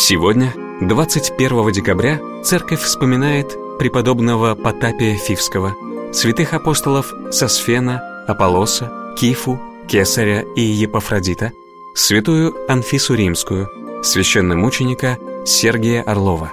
Сегодня, 21 декабря, Церковь вспоминает преподобного Потапия Фивского, святых апостолов Сосфена, Аполлоса, Кифу, Кесаря и Епафродита, святую Анфису Римскую, священномученика Сергия Орлова.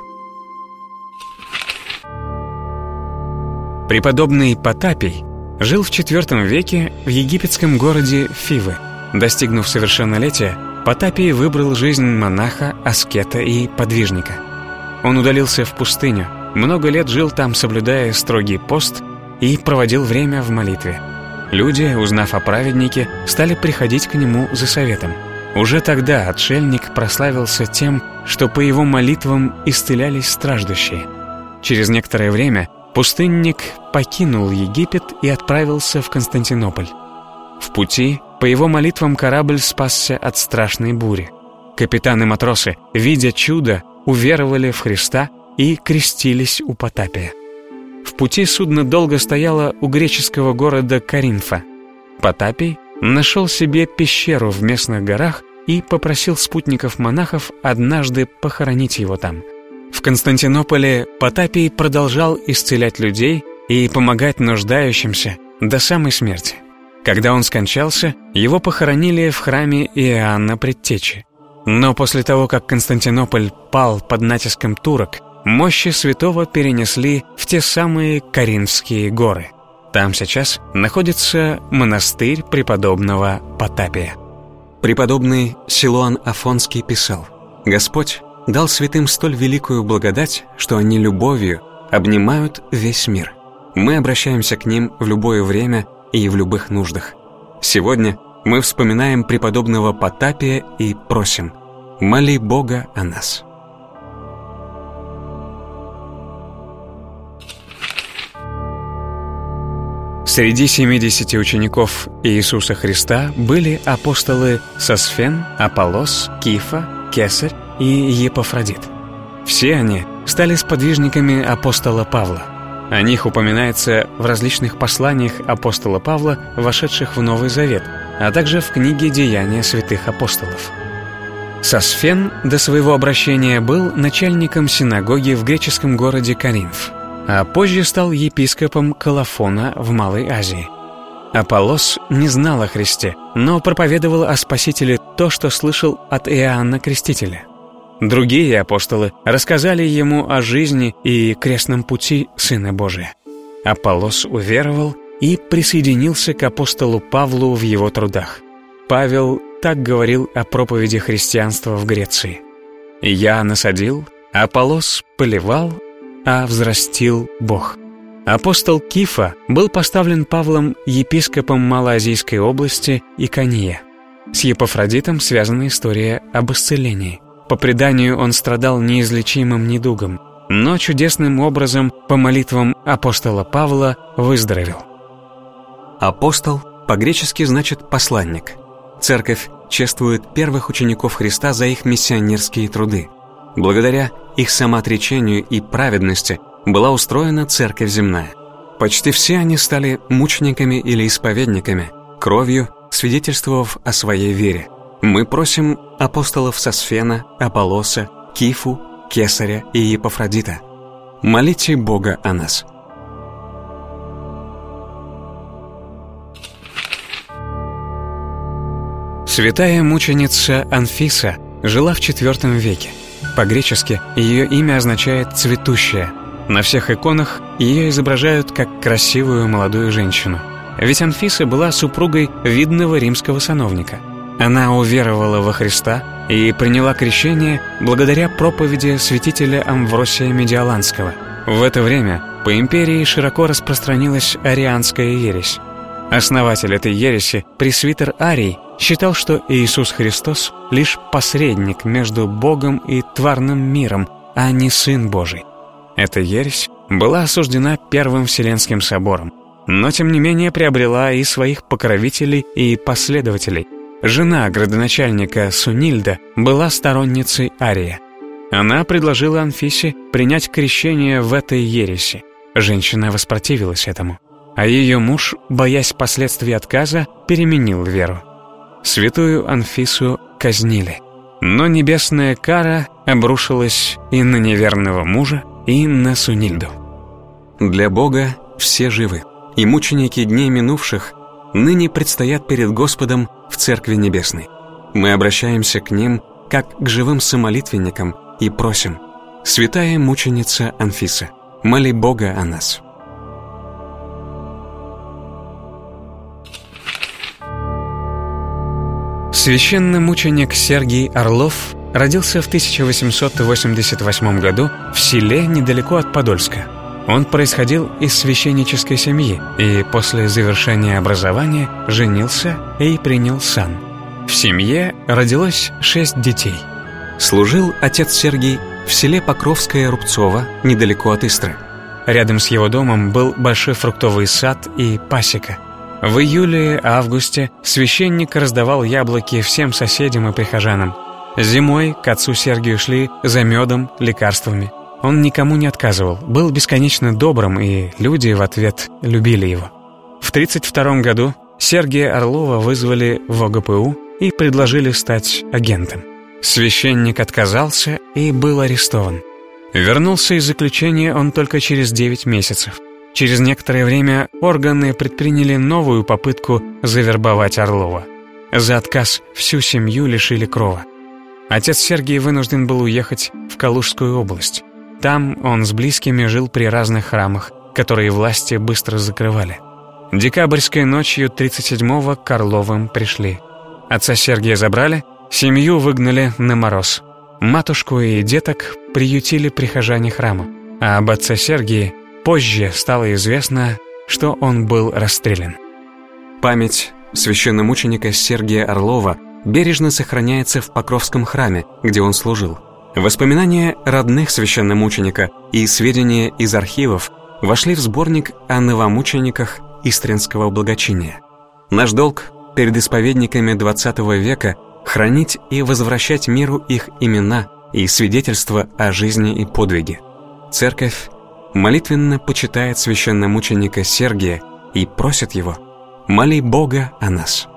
Преподобный Потапий жил в IV веке в египетском городе Фивы. Достигнув совершеннолетия, Потапий выбрал жизнь монаха, аскета и подвижника. Он удалился в пустыню, много лет жил там, соблюдая строгий пост, и проводил время в молитве. Люди, узнав о праведнике, стали приходить к нему за советом. Уже тогда отшельник прославился тем, что по его молитвам исцелялись страждущие. Через некоторое время пустынник покинул Египет и отправился в Константинополь. В пути по его молитвам корабль спасся от страшной бури. Капитаны и матросы, видя чудо, уверовали в Христа и крестились у Потапия. В пути судно долго стояло у греческого города Коринфа. Потапий нашел себе пещеру в местных горах и попросил спутников-монахов однажды похоронить его там. В Константинополе Потапий продолжал исцелять людей и помогать нуждающимся до самой смерти. Когда он скончался, его похоронили в храме Иоанна Предтечи. Но после того, как Константинополь пал под натиском турок, мощи святого перенесли в те самые Коринфские горы. Там сейчас находится монастырь преподобного Потапия. Преподобный Силуан Афонский писал: «Господь дал святым столь великую благодать, что они любовью обнимают весь мир. Мы обращаемся к ним в любое время и в любых нуждах. Сегодня мы вспоминаем преподобного Потапия и просим: моли Бога о нас». Среди 70 учеников Иисуса Христа были апостолы Сосфен, Аполлос, Кифа, Кесарь и Епафродит. Все они стали сподвижниками апостола Павла. О них упоминается в различных посланиях апостола Павла, вошедших в Новый Завет, а также в книге «Деяния святых апостолов». Сосфен до своего обращения был начальником синагоги в греческом городе Коринф, а позже стал епископом Колофона в Малой Азии. Аполлос не знал о Христе, но проповедовал о Спасителе то, что слышал от Иоанна Крестителя. Другие апостолы рассказали ему о жизни и крестном пути Сына Божия. Аполлос уверовал и присоединился к апостолу Павлу в его трудах. Павел так говорил о проповеди христианства в Греции: «Я насадил, Аполлос поливал, а взрастил Бог». Апостол Кифа был поставлен Павлом епископом Малоазийской области Икония. С Епафродитом связана история об исцелении. По преданию, он страдал неизлечимым недугом, но чудесным образом, по молитвам апостола Павла, выздоровел. Апостол по-гречески значит «посланник». Церковь чествует первых учеников Христа за их миссионерские труды. Благодаря их самоотречению и праведности была устроена Церковь земная. Почти все они стали мучениками или исповедниками, кровью свидетельствовав о своей вере. Мы просим апостолов Сосфена, Аполлоса, Кифу, Кесаря и Епафродита: молите Бога о нас. Святая мученица Анфиса жила в IV веке. По-гречески ее имя означает «цветущая». На всех иконах ее изображают как красивую молодую женщину. Ведь Анфиса была супругой видного римского сановника. Она уверовала во Христа и приняла крещение благодаря проповеди святителя Амвросия Медиаланского. В это время по империи широко распространилась арианская ересь. Основатель этой ереси, пресвитер Арий, считал, что Иисус Христос лишь посредник между Богом и тварным миром, а не Сын Божий. Эта ересь была осуждена Первым Вселенским собором, но тем не менее приобрела и своих покровителей и последователей. Жена градоначальника Сунильда была сторонницей Ария. Она предложила Анфисе принять крещение в этой ереси. Женщина воспротивилась этому, а ее муж, боясь последствий отказа, переменил веру. Святую Анфису казнили, но небесная кара обрушилось и на неверного мужа, и на Сунильду. Для Бога все живы, и мученики дней минувших ныне предстоят перед Господом в Церкви Небесной. Мы обращаемся к ним, как к живым самолитвенникам, и просим: «Святая мученица Анфиса, моли Бога о нас». Священномученик Сергий Орлов родился в 1888 году в селе недалеко от Подольска. Он происходил из священнической семьи и после завершения образования женился и принял сан. В семье родилось 6 детей. Служил отец Сергий в селе Покровское Рубцово, недалеко от Истры. Рядом с его домом был большой фруктовый сад и пасека. В июле-августе священник раздавал яблоки всем соседям и прихожанам. Зимой к отцу Сергию шли за медом, лекарствами. Он никому не отказывал, был бесконечно добрым, и люди в ответ любили его. В 1932 году Сергия Орлова вызвали в ОГПУ и предложили стать агентом. Священник отказался и был арестован. Вернулся из заключения он только через 9 месяцев. Через некоторое время органы предприняли новую попытку завербовать Орлова. За отказ всю семью лишили крова. Отец Сергий вынужден был уехать в Калужскую область. Там он с близкими жил при разных храмах, которые власти быстро закрывали. Декабрьской ночью 37-го к Орловым пришли. Отца Сергия забрали, семью выгнали на мороз. Матушку и деток приютили прихожане храма, а об отце Сергии позже стало известно, что он был расстрелян. Память священномученика Сергия Орлова бережно сохраняется в Покровском храме, где он служил. Воспоминания родных священномученика и сведения из архивов вошли в сборник о новомучениках Истринского благочиния. Наш долг перед исповедниками XX века — хранить и возвращать миру их имена и свидетельства о жизни и подвиге. Церковь молитвенно почитает священномученика Сергия и просит его: «Моли Бога о нас».